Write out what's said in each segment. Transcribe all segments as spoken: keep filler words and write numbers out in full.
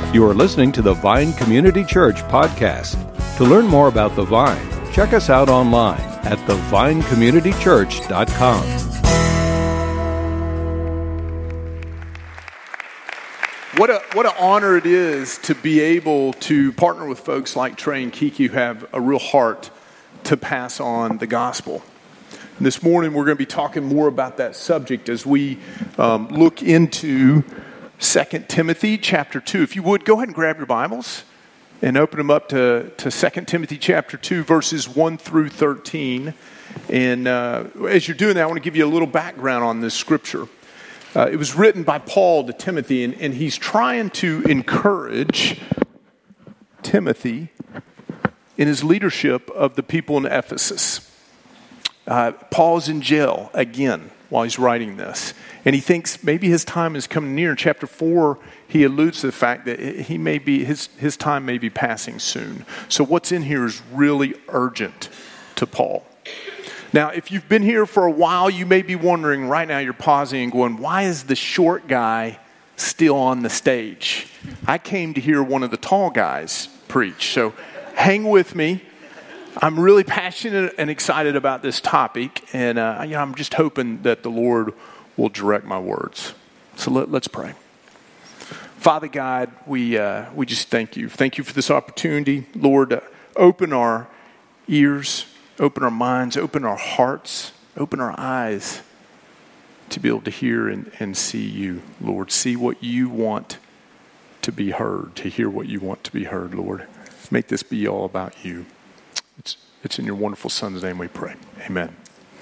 You are listening to the Vine Community Church podcast. To learn more about the Vine, check us out online at the vine community church dot com. What a what an honor it is to be able to partner with folks like Trey and Kiki who have a real heart to pass on the gospel. And this morning we're going to be talking more about that subject as we um, look into Second Timothy chapter two. If you would, go ahead and grab your Bibles and open them up to, to Second Timothy chapter two, verses one through thirteen. And uh, as you're doing that, I want to give you a little background on this scripture. Uh, it was written by Paul to Timothy, and, and he's trying to encourage Timothy in his leadership of the people in Ephesus. Uh, Paul's in jail again while he's writing this. And he thinks maybe his time is coming near. In chapter four, he alludes to the fact that he may be his, his time may be passing soon. So what's in here is really urgent to Paul. Now, if you've been here for a while, you may be wondering right now, you're pausing and going, why is the short guy still on the stage? I came to hear one of the tall guys preach. So hang with me. I'm really passionate and excited about this topic, and uh, you know, I'm just hoping that the Lord will direct my words. So let, let's pray. Father God, we uh, we just thank you. Thank you for this opportunity. Lord, uh, open our ears, open our minds, open our hearts, open our eyes to be able to hear and, and see you, Lord. See what you want to be heard, to hear what you want to be heard, Lord. Make this be all about you. It's, it's in your wonderful Son's name we pray. Amen.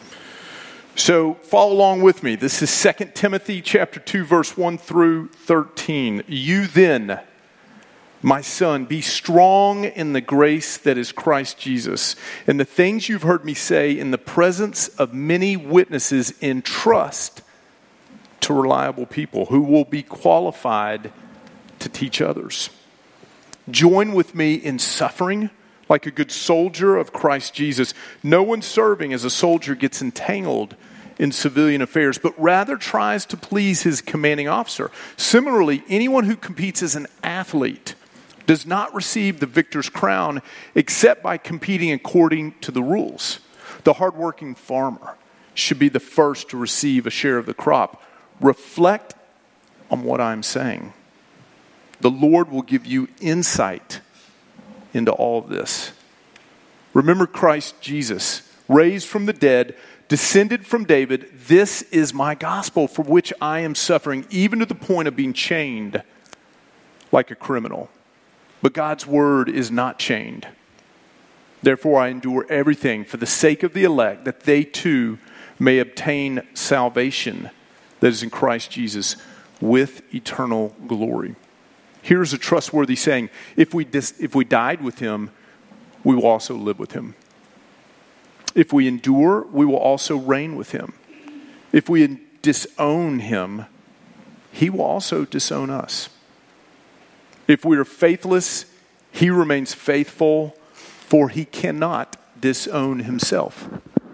So follow along with me. This is Second Timothy chapter two, verse one through thirteen. You then, my son, be strong in the grace that is Christ Jesus. And the things you've heard me say in the presence of many witnesses, entrust to reliable people who will be qualified to teach others. Join with me in suffering like a good soldier of Christ Jesus. No one serving as a soldier gets entangled in civilian affairs, but rather tries to please his commanding officer. Similarly, anyone who competes as an athlete does not receive the victor's crown except by competing according to the rules. The hardworking farmer should be the first to receive a share of the crop. Reflect on what I'm saying. The Lord will give you insight into all of this. Remember Christ Jesus, raised from the dead, descended from David. This is my gospel for which I am suffering, even to the point of being chained like a criminal. But God's word is not chained. Therefore I endure everything for the sake of the elect, that they too may obtain salvation that is in Christ Jesus with eternal glory. Here's a trustworthy saying: if we dis- if we died with him, we will also live with him. If we endure, we will also reign with him. If we disown him, he will also disown us. If we are faithless, he remains faithful, for he cannot disown himself.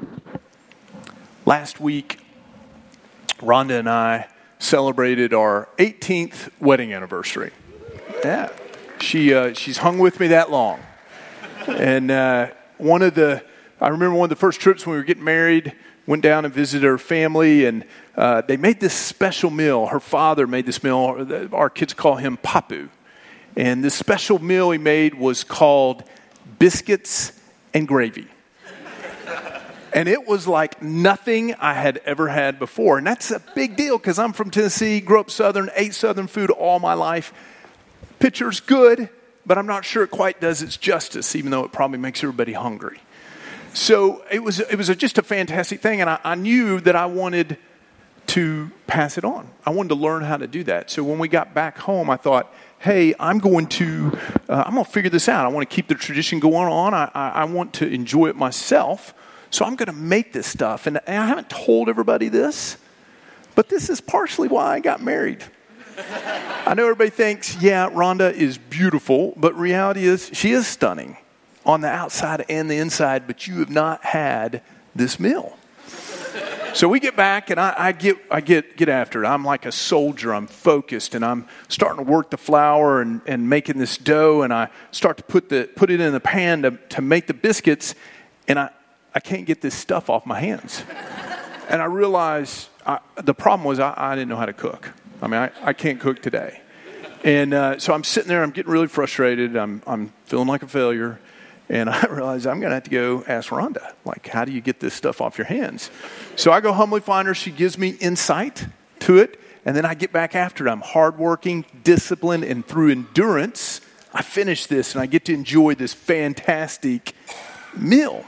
Last week, Rhonda and I celebrated our eighteenth wedding anniversary. Yeah, she uh, she's hung with me that long. And uh, one of the, I remember one of the first trips when we were getting married, went down and visited her family, and uh, they made this special meal. Her father made this meal. Our kids call him Papu. And this special meal he made was called biscuits and gravy. And it was like nothing I had ever had before. And that's a big deal because I'm from Tennessee, grew up Southern, ate Southern food all my life. Picture's good, but I'm not sure it quite does its justice, even though it probably makes everybody hungry. So it was it was a, just a fantastic thing, and I, I knew that I wanted to pass it on. I wanted to learn how to do that. So when we got back home, I thought, hey, I'm going to uh, I'm going to figure this out. I want to keep the tradition going on. I, I, I want to enjoy it myself. So I'm going to make this stuff. And, and I haven't told everybody this, but this is partially why I got married. I know everybody thinks, yeah, Rhonda is beautiful, but reality is she is stunning on the outside and the inside, but you have not had this meal. So we get back, and I, I get I get get after it. I'm like a soldier. I'm focused, and I'm starting to work the flour and, and making this dough. And I start to put the put it in the pan to, to make the biscuits, and I, I can't get this stuff off my hands. And I realize I, the problem was I, I didn't know how to cook. I mean, I, I can't cook today. And uh, so I'm sitting there. I'm getting really frustrated. I'm I'm feeling like a failure. And I realized I'm going to have to go ask Rhonda, like, how do you get this stuff off your hands? So I go humbly find her. She gives me insight to it. And then I get back after it. I'm hardworking, disciplined, and through endurance, I finish this and I get to enjoy this fantastic meal.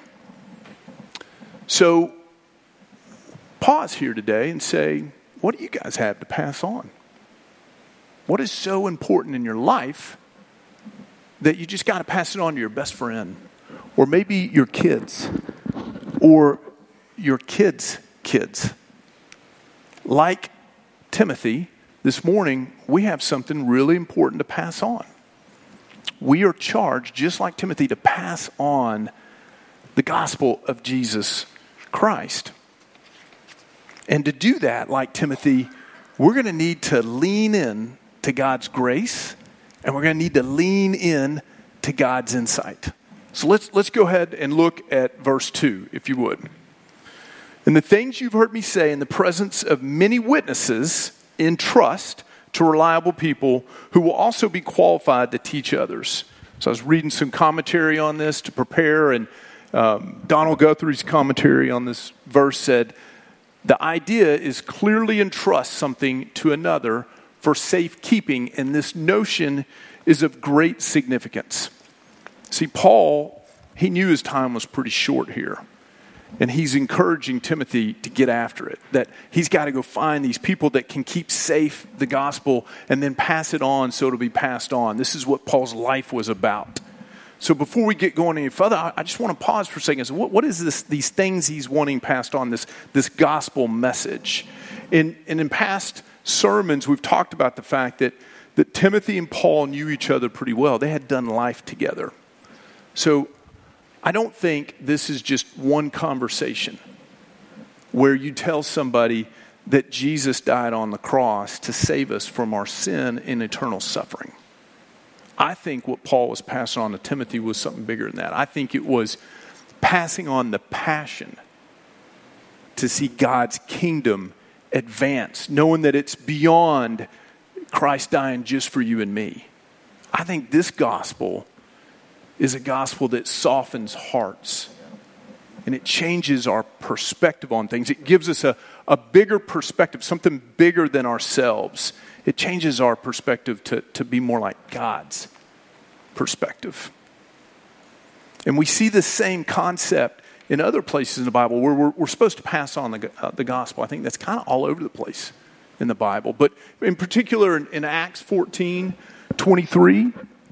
So pause here today and say, what do you guys have to pass on? What is so important in your life that you just got to pass it on to your best friend, or maybe your kids, or your kids' kids? Like Timothy, this morning, we have something really important to pass on. We are charged, just like Timothy, to pass on the gospel of Jesus Christ. And to do that, like Timothy, we're going to need to lean in to God's grace, and we're going to need to lean in to God's insight. So let's let's go ahead and look at verse two, if you would. And the things you've heard me say in the presence of many witnesses, entrust to reliable people who will also be qualified to teach others. So I was reading some commentary on this to prepare, and um, Donald Guthrie's commentary on this verse said, the idea is clearly entrust something to another for safekeeping, and this notion is of great significance. See, Paul, he knew his time was pretty short here, and he's encouraging Timothy to get after it, that he's got to go find these people that can keep safe the gospel and then pass it on so it'll be passed on. This is what Paul's life was about. So before we get going any further, I just want to pause for a second. So what, what is this? These things he's wanting passed on, this, this gospel message. In, and in past sermons, we've talked about the fact that, that Timothy and Paul knew each other pretty well. They had done life together. So I don't think this is just one conversation where you tell somebody that Jesus died on the cross to save us from our sin and eternal suffering. I think what Paul was passing on to Timothy was something bigger than that. I think it was passing on the passion to see God's kingdom advance, knowing that it's beyond Christ dying just for you and me. I think this gospel is a gospel that softens hearts, and it changes our perspective on things. It gives us a, a bigger perspective, something bigger than ourselves. It changes our perspective to, to be more like God's perspective. And we see the same concept in other places in the Bible where we're, we're supposed to pass on the, uh, the gospel. I think that's kind of all over the place in the Bible. But in particular, in, in Acts fourteen twenty-three,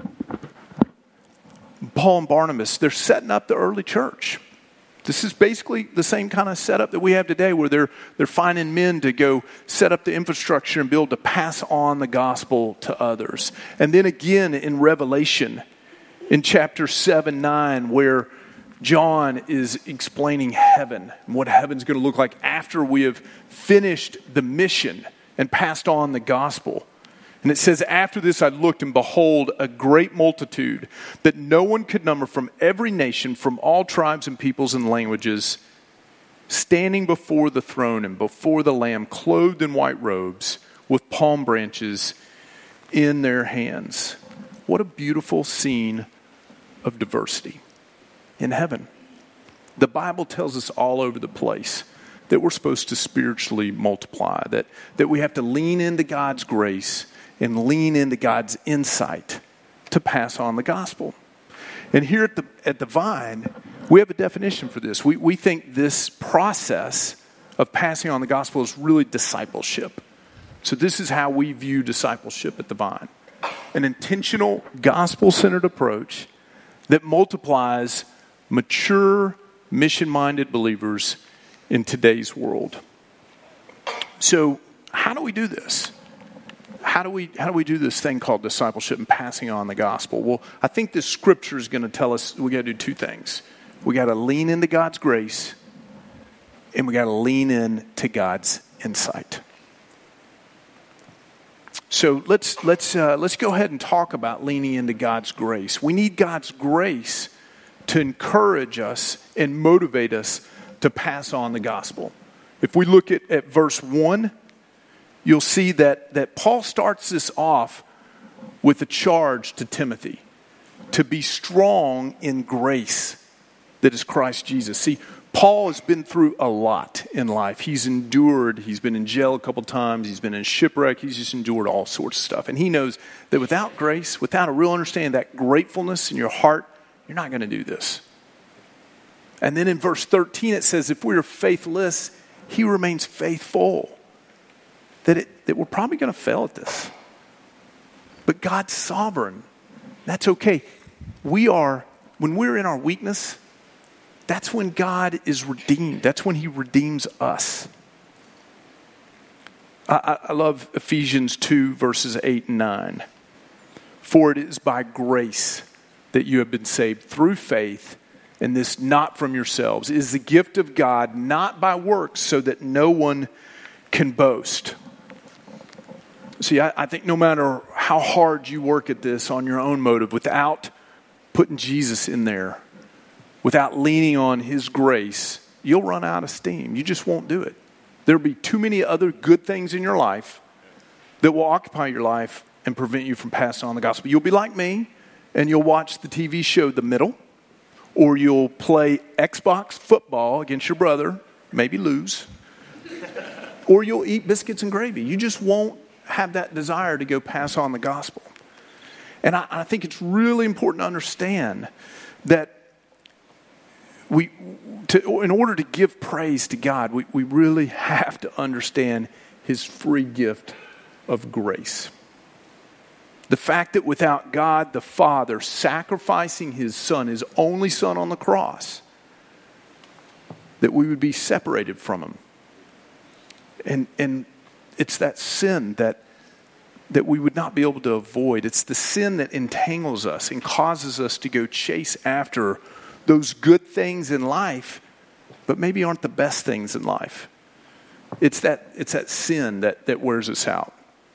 Paul and Barnabas, they're setting up the early church. This is basically the same kind of setup that we have today, where they're they're finding men to go set up the infrastructure and be able to pass on the gospel to others. And then again in Revelation, in chapter seven, nine, where John is explaining heaven and what heaven's going to look like after we have finished the mission and passed on the gospel. And it says, after this I looked, and behold, a great multitude that no one could number, from every nation, from all tribes and peoples and languages, standing before the throne and before the Lamb, clothed in white robes, with palm branches in their hands. What a beautiful scene of diversity in heaven. The Bible tells us all over the place that we're supposed to spiritually multiply, that, that we have to lean into God's grace and lean into God's insight to pass on the gospel. And here at the at the Vine, we have a definition for this. We we think this process of passing on the gospel is really discipleship. So this is how we view discipleship at the Vine. An intentional, gospel-centered approach that multiplies mature, mission-minded believers in today's world. So how do we do this? How do we how do we do this thing called discipleship and passing on the gospel? Well, I think this scripture is going to tell us we got to do two things. We got to lean into God's grace, and we got to lean in to God's insight. So let's let's uh, let's go ahead and talk about leaning into God's grace. We need God's grace to encourage us and motivate us to pass on the gospel. If we look at, at verse one, you'll see that, that Paul starts this off with a charge to Timothy to be strong in grace that is Christ Jesus. See, Paul has been through a lot in life. He's endured. He's been in jail a couple times. He's been in shipwreck. He's just endured all sorts of stuff. And he knows that without grace, without a real understanding, that gratefulness in your heart, you're not going to do this. And then in verse thirteen, it says, if we are faithless, he remains faithful. That, it, that we're probably going to fail at this. But God's sovereign. That's okay. We are, when we're in our weakness, that's when God is redeemed. That's when he redeems us. I, I love Ephesians two, verses eight and nine. For it is by grace that you have been saved through faith, and this not from yourselves. It is the gift of God, not by works, so that no one can boast. See, I, I think no matter how hard you work at this on your own motive, without putting Jesus in there, without leaning on his grace, you'll run out of steam. You just won't do it. There'll be too many other good things in your life that will occupy your life and prevent you from passing on the gospel. You'll be like me, and you'll watch the T V show The Middle, or you'll play Xbox football against your brother, maybe lose, or you'll eat biscuits and gravy. You just won't have that desire to go pass on the gospel. And I, I think it's really important to understand that we, to, in order to give praise to God, we, we really have to understand his free gift of grace. The fact that without God the Father sacrificing his Son, his only Son on the cross, that we would be separated from him. And and it's that sin that that we would not be able to avoid. It's the sin that entangles us and causes us to go chase after those good things in life, but maybe aren't the best things in life. It's that it's that sin that, that wears us out.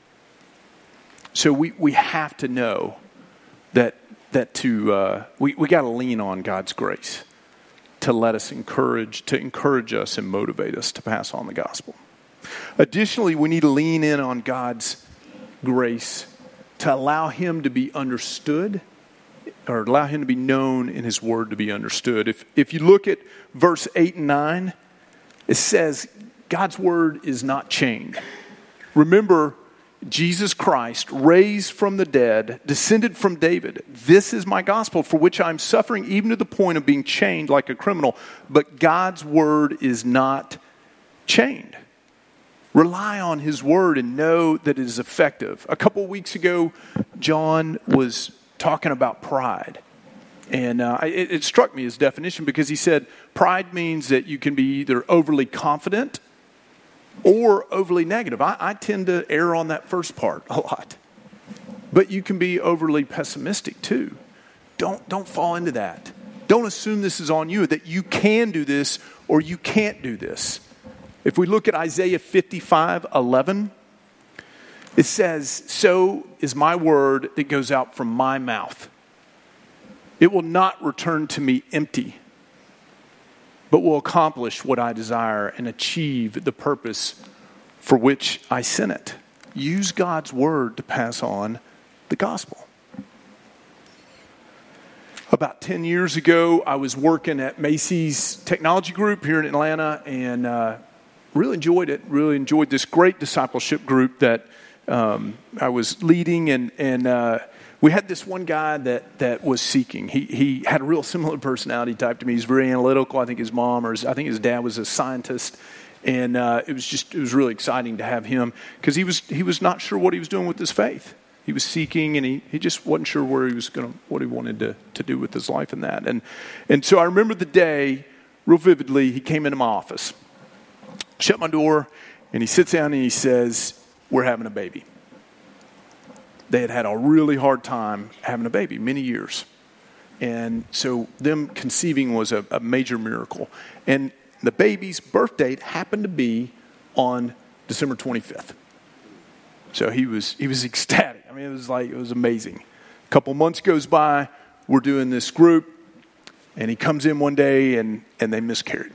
So we, we have to know that that to uh, we, we got to lean on God's grace to let us encourage, to encourage us and motivate us to pass on the gospel. Additionally, we need to lean in on God's grace to allow him to be understood, or allow him to be known in his word to be understood. If if you look at verse eight and nine, it says God's word is not chained. Remember, Jesus Christ, raised from the dead, descended from David. This is my gospel, for which I am suffering even to the point of being chained like a criminal. But God's word is not chained. Rely on his word and know that it is effective. A couple weeks ago, John was talking about pride. And uh, it, it struck me, his definition, because he said pride means that you can be either overly confident or overly negative. I, I tend to err on that first part a lot. But you can be overly pessimistic too. Don't, don't fall into that. Don't assume this is on you, that you can do this or you can't do this. If we look at Isaiah fifty-five eleven, it says, so is my word that goes out from my mouth. It will not return to me empty, but will accomplish what I desire and achieve the purpose for which I sent it. Use God's word to pass on the gospel. About ten years ago, I was working at Macy's Technology Group here in Atlanta, and uh, really enjoyed it. Really enjoyed this great discipleship group that um, I was leading, and and uh, we had this one guy that that was seeking. He he had a real similar personality type to me. He's very analytical. I think his mom or his, I think his dad was a scientist, and uh, it was just it was really exciting to have him because he was he was not sure what he was doing with his faith. He was seeking, and he, he just wasn't sure where he was going to, what he wanted to, to do with his life and that. And and so I remember the day real vividly. He came into my office, shut my door, and he sits down and he says, "We're having a baby." They had had a really hard time having a baby, many years. And so them conceiving was a, a major miracle. And The baby's birth date happened to be on December twenty-fifth. So he was he was ecstatic. I mean, it was like, it was amazing. A couple months goes by, we're doing this group, and he comes in one day and, and they miscarried.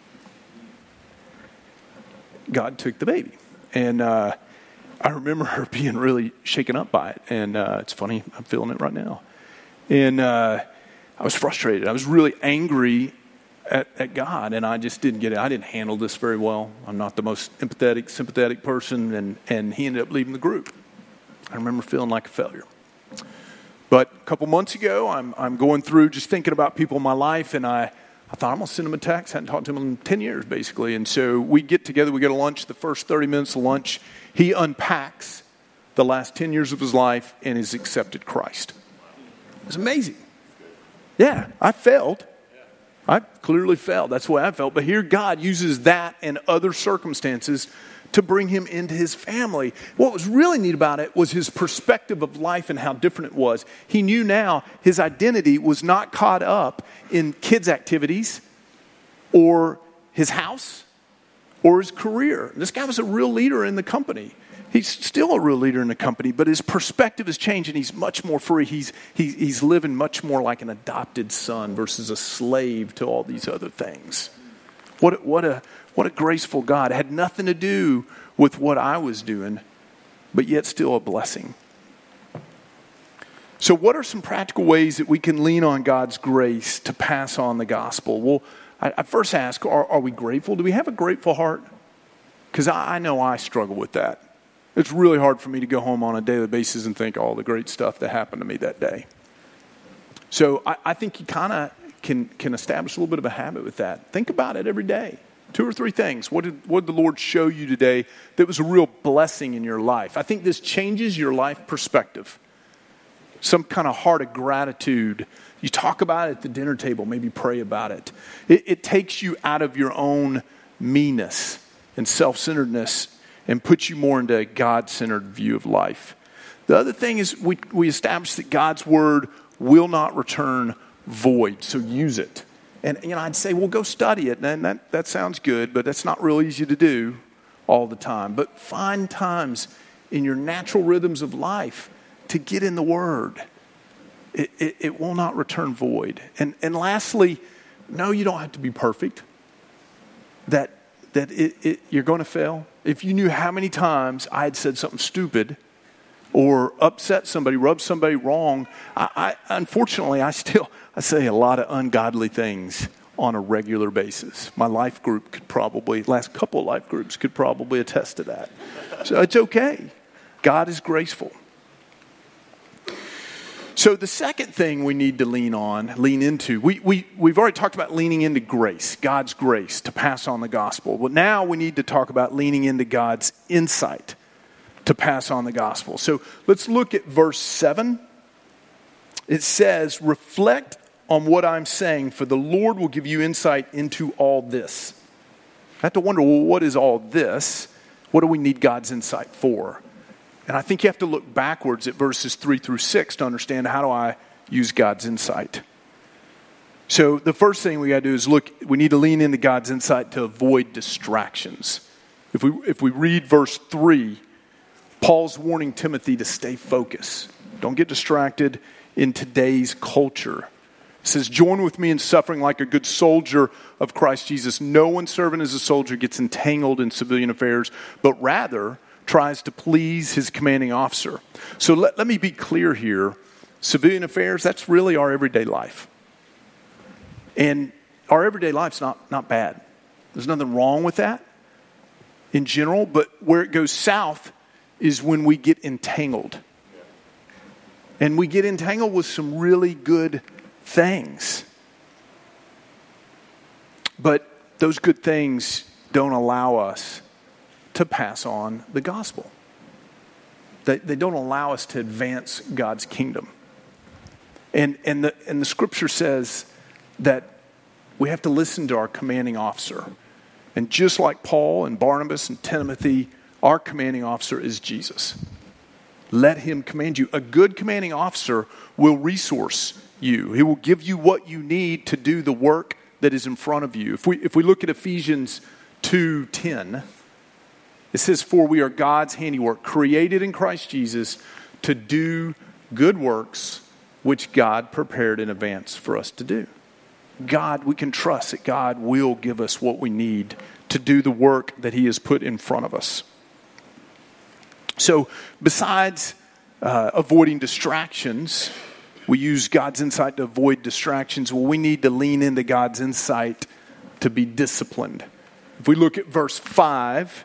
God took the baby. And uh, I remember her being really shaken up by it. And uh, it's funny, I'm feeling it right now. And uh, I was frustrated. I was really angry at, at God, and I just didn't get it. I didn't handle this very well. I'm not the most empathetic, sympathetic person, and, and he ended up leaving the group. I remember feeling like a failure. But a couple months ago, I'm I'm going through just thinking about people in my life, and I, I thought, I'm going to send him a text. I hadn't talked to him in ten years, basically. And so we get together, we go to lunch. The first thirty minutes of lunch, he unpacks the last ten years of his life and has accepted Christ. It was amazing. Yeah, I failed. I clearly failed. That's the way I felt. But here God uses that and other circumstances to bring him into his family. What was really neat about it was his perspective of life and how different it was. He knew now his identity was not caught up in kids' activities or his house or his career. This guy was a real leader in the company. He's still a real leader in the company, but his perspective has changed and he's much more free. He's, he's, he's living much more like an adopted son versus a slave to all these other things. What, what a... What a graceful God. It had nothing to do with what I was doing, but yet still a blessing. So what are some practical ways that we can lean on God's grace to pass on the gospel? Well, I, I first ask, are, are we grateful? Do we have a grateful heart? Because I, I know I struggle with that. It's really hard for me to go home on a daily basis and think all the great stuff that happened to me that day. So I, I think you kind of can, can establish a little bit of a habit with that. Think about it every day. Two or three things. What did, what did the Lord show you today that was a real blessing in your life? I think this changes your life perspective. Some kind of heart of gratitude. You talk about it at the dinner table, maybe pray about it. It, it takes you out of your own meanness and self-centeredness and puts you more into a God-centered view of life. The other thing is we, we establish that God's word will not return void, so use it. And, you know, I'd say, well, go study it. And that, that sounds good, but that's not real easy to do all the time. But find times in your natural rhythms of life to get in the Word. It, it, it will not return void. And, and lastly, no, you don't have to be perfect. That, that it, it, you're going to fail. If you knew how many times I had said something stupid or upset somebody, rubbed somebody wrong, I, I unfortunately, I still... I say a lot of ungodly things on a regular basis. My life group could probably, last couple of life groups could probably attest to that. So it's okay. God is graceful. So the second thing we need to lean on, lean into, we, we, we've already talked about leaning into grace, God's grace to pass on the gospel. But now we need to talk about leaning into God's insight to pass on the gospel. So let's look at verse seven. It says, reflect on what I'm saying, for the Lord will give you insight into all this. I have to wonder, well, what is all this? What do we need God's insight for? And I think you have to look backwards at verses three through six to understand, how do I use God's insight? So the first thing we got to do is look, we need to lean into God's insight to avoid distractions. If we if we read verse three, Paul's warning Timothy to stay focused. Don't get distracted in today's culture. It says, join with me in suffering like a good soldier of Christ Jesus. No one serving as a soldier gets entangled in civilian affairs, but rather tries to please his commanding officer. So let, let me be clear here. Civilian affairs, that's really our everyday life. And our everyday life's not, not bad. There's nothing wrong with that in general, but where it goes south is when we get entangled. And we get entangled with some really good things. But those good things don't allow us to pass on the gospel. They, they don't allow us to advance God's kingdom. And, and, the, and the scripture says that we have to listen to our commanding officer. And just like Paul and Barnabas and Timothy, our commanding officer is Jesus. Let him command you. A good commanding officer will resource you. He will give you what you need to do the work that is in front of you. If we if we look at Ephesians two ten, it says, "For we are God's handiwork, created in Christ Jesus to do good works, which God prepared in advance for us to do." God, we can trust that God will give us what we need to do the work that he has put in front of us. So besides uh, avoiding distractions, we use God's insight to avoid distractions. Well, we need to lean into God's insight to be disciplined. If we look at verse five,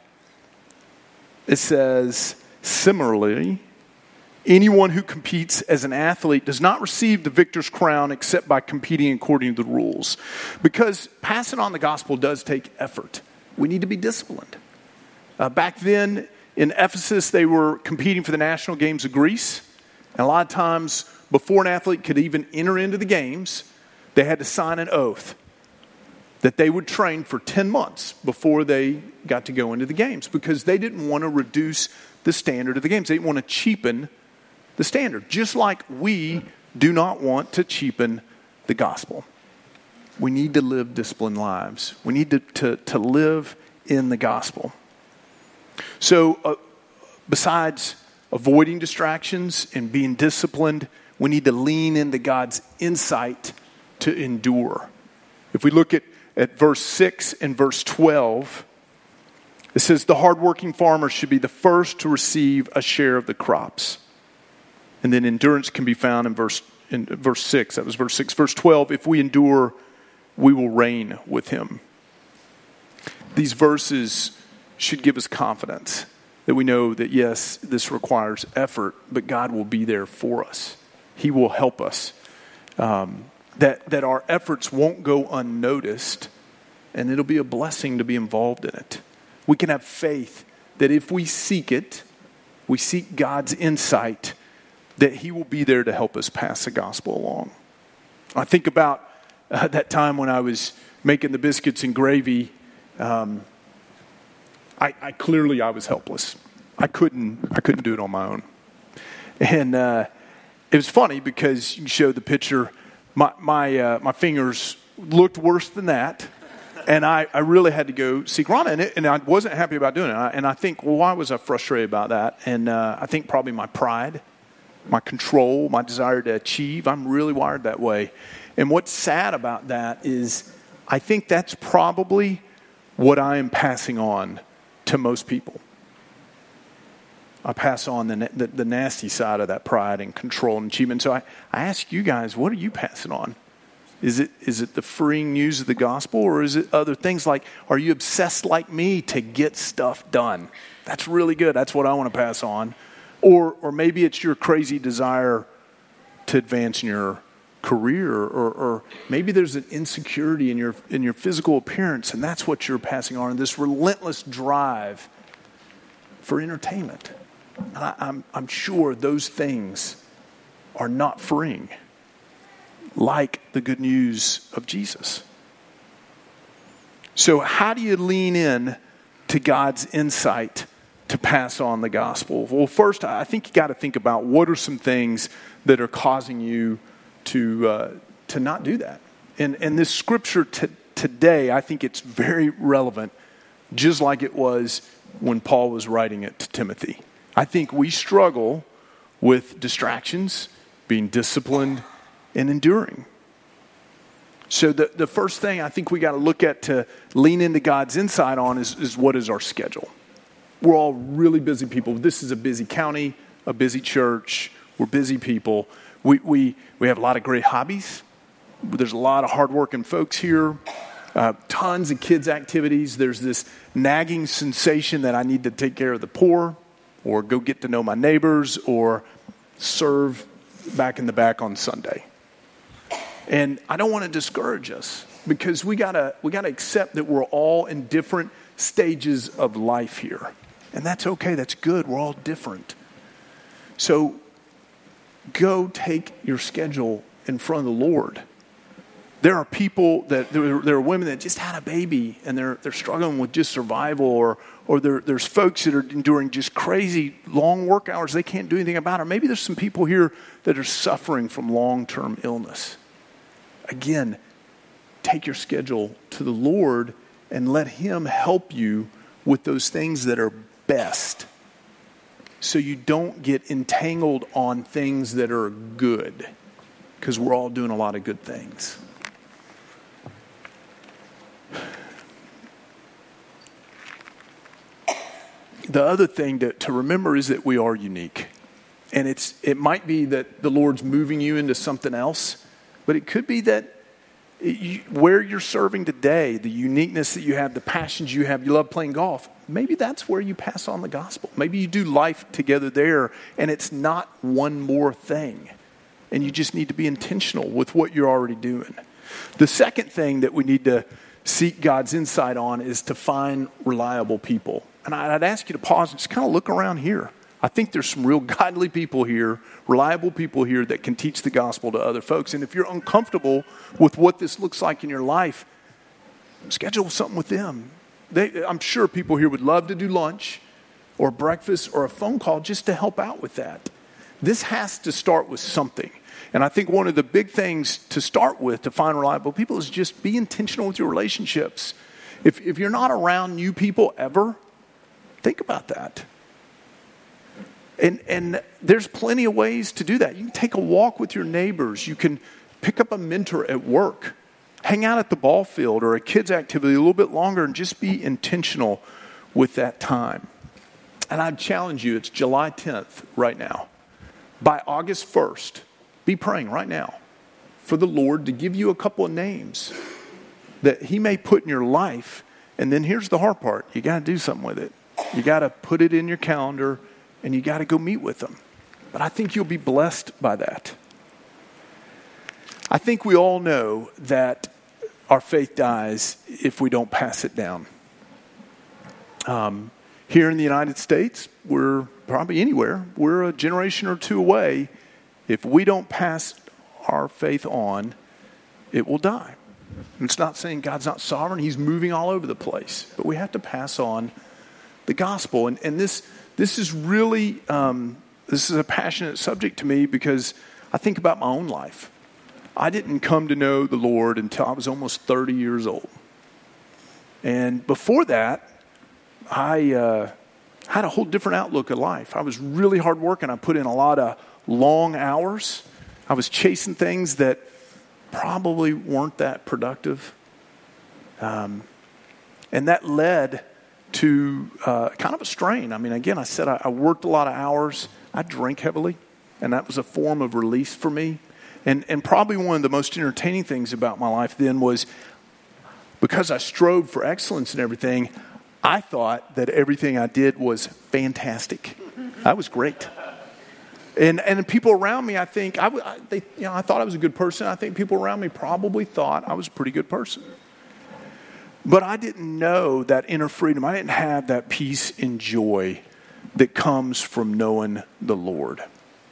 it says, "Similarly, anyone who competes as an athlete does not receive the victor's crown except by competing according to the rules." Because passing on the gospel does take effort. We need to be disciplined. Uh, back then in Ephesus, they were competing for the national games of Greece. And a lot of times, before an athlete could even enter into the games, they had to sign an oath that they would train for ten months before they got to go into the games, because they didn't want to reduce the standard of the games. They didn't want to cheapen the standard, just like we do not want to cheapen the gospel. We need to live disciplined lives. We need to, to, to live in the gospel. So uh, besides avoiding distractions and being disciplined, we need to lean into God's insight to endure. If we look at, at verse six and verse twelve, it says, "The hardworking farmer should be the first to receive a share of the crops." And then endurance can be found in verse in verse six. That was verse six. Verse twelve, "If we endure, we will reign with him." These verses should give us confidence that we know that, yes, this requires effort, but God will be there for us. He will help us. Um, that, that our efforts won't go unnoticed, and it'll be a blessing to be involved in it. We can have faith that if we seek it, we seek God's insight, that he will be there to help us pass the gospel along. I think about uh, that time when I was making the biscuits and gravy. Um, I, I clearly I was helpless. I couldn't I couldn't do it on my own. And uh, it was funny because you showed the picture. My my uh, my fingers looked worse than that. And I, I really had to go seek Rhonda, and, it, and I wasn't happy about doing it. And I, and I think, well, why was I frustrated about that? And uh, I think probably my pride, my control, my desire to achieve. I'm really wired that way. And what's sad about that is I think that's probably what I am passing on to most people. I pass on the, the, the nasty side of that pride and control and achievement. So I, I ask you guys, what are you passing on? Is it is it the freeing news of the gospel, or is it other things like, are you obsessed like me to get stuff done? That's really good. That's what I want to pass on. Or or maybe it's your crazy desire to advance in your career, or, or maybe there's an insecurity in your in your physical appearance, and that's what you're passing on, this relentless drive for entertainment. And I, I'm I'm sure those things are not freeing, like the good news of Jesus. So how do you lean in to God's insight to pass on the gospel? Well, first, I think you got to think about what are some things that are causing you to uh, to not do that. And and this scripture t- today, I think it's very relevant, just like it was when Paul was writing it to Timothy. I think we struggle with distractions, being disciplined, and enduring. So the, the first thing I think we got to look at to lean into God's insight on is, is what is our schedule. We're all really busy people. This is a busy county, a busy church. We're busy people. We we we have a lot of great hobbies. There's a lot of hardworking folks here. Uh, tons of kids' activities. There's this nagging sensation that I need to take care of the poor, or go get to know my neighbors, or serve back in the back on Sunday. And I don't want to discourage us, because we gotta we gotta accept that we're all in different stages of life here. And that's okay, that's good. We're all different. So go take your schedule in front of the Lord. There are people that there, there are women that just had a baby and they're they're struggling with just survival, or or there, there's folks that are enduring just crazy long work hours they can't do anything about it. Or maybe there's some people here that are suffering from long-term illness. Again, take your schedule to the Lord and let Him help you with those things that are best, so you don't get entangled on things that are good, because we're all doing a lot of good things. The other thing to, to remember is that we are unique. And it's it might be that the Lord's moving you into something else, but it could be that it, you, where you're serving today, the uniqueness that you have, the passions you have, you love playing golf, maybe that's where you pass on the gospel. Maybe you do life together there, and it's not one more thing. And you just need to be intentional with what you're already doing. The second thing that we need to seek God's insight on is to find reliable people. And I'd ask you to pause and just kind of look around here. I think there's some real godly people here, reliable people here that can teach the gospel to other folks. And if you're uncomfortable with what this looks like in your life, schedule something with them. They, I'm sure people here would love to do lunch or breakfast or a phone call just to help out with that. This has to start with something. And I think one of the big things to start with to find reliable people is just be intentional with your relationships. If, if you're not around new people ever, think about that. And and there's plenty of ways to do that. You can take a walk with your neighbors. You can pick up a mentor at work. Hang out at the ball field or a kids' activity a little bit longer and just be intentional with that time. And I'd challenge you, it's July tenth right now. By August first, be praying right now for the Lord to give you a couple of names that He may put in your life. And then here's the hard part. You got to do something with it. You got to put it in your calendar. And you got to go meet with them. But I think you'll be blessed by that. I think we all know that our faith dies if we don't pass it down. Um, here in the United States, we're probably anywhere, we're a generation or two away. If we don't pass our faith on, it will die. And it's not saying God's not sovereign. He's moving all over the place. But we have to pass on the gospel. And, and this... This is really, um, this is a passionate subject to me because I think about my own life. I didn't come to know the Lord until I was almost thirty years old. And before that, I uh, had a whole different outlook at life. I was really hardworking. I put in a lot of long hours. I was chasing things that probably weren't that productive. Um, and that led to uh, kind of a strain. I mean, again, I said I, I worked a lot of hours. I drank heavily, and that was a form of release for me. And and probably one of the most entertaining things about my life then was because I strove for excellence and everything, I thought that everything I did was fantastic. That was great. And and people around me, I think, I, I, they, you know, I thought I was a good person. I think people around me probably thought I was a pretty good person. But I didn't know that inner freedom. I didn't have that peace and joy that comes from knowing the Lord.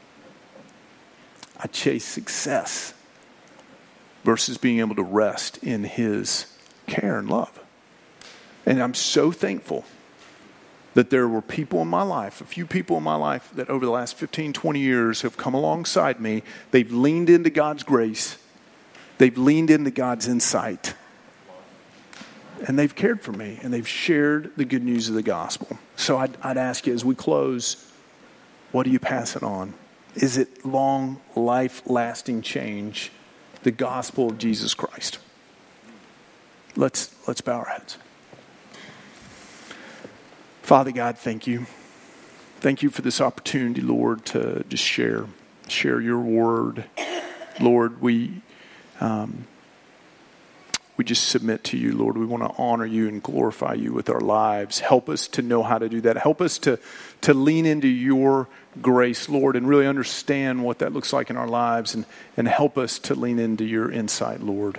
I chased success versus being able to rest in His care and love. And I'm so thankful that there were people in my life, a few people in my life that over the last fifteen, twenty years have come alongside me. They've leaned into God's grace. They've leaned into God's insight. And they've cared for me, and they've shared the good news of the gospel. So I'd, I'd ask you as we close, what are you passing on? Is it long, life-lasting change, the gospel of Jesus Christ? Let's let's bow our heads. Father God, thank you. Thank you for this opportunity, Lord, to just share, share your word. Lord, we... Um, We just submit to you, Lord. We want to honor you and glorify you with our lives. Help us to know how to do that. Help us to, to lean into your grace, Lord, and really understand what that looks like in our lives. And, and help us to lean into your insight, Lord.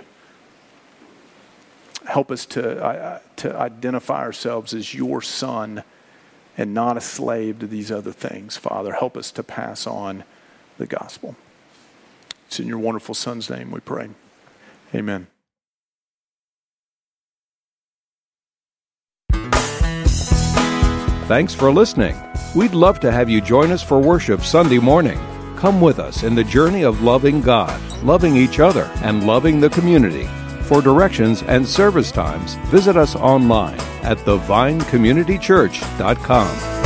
Help us to, uh, to identify ourselves as your son and not a slave to these other things, Father. Help us to pass on the gospel. It's in your wonderful son's name we pray. Amen. Thanks for listening. We'd love to have you join us for worship Sunday morning. Come with us in the journey of loving God, loving each other, and loving the community. For directions and service times, visit us online at the vine community church dot com.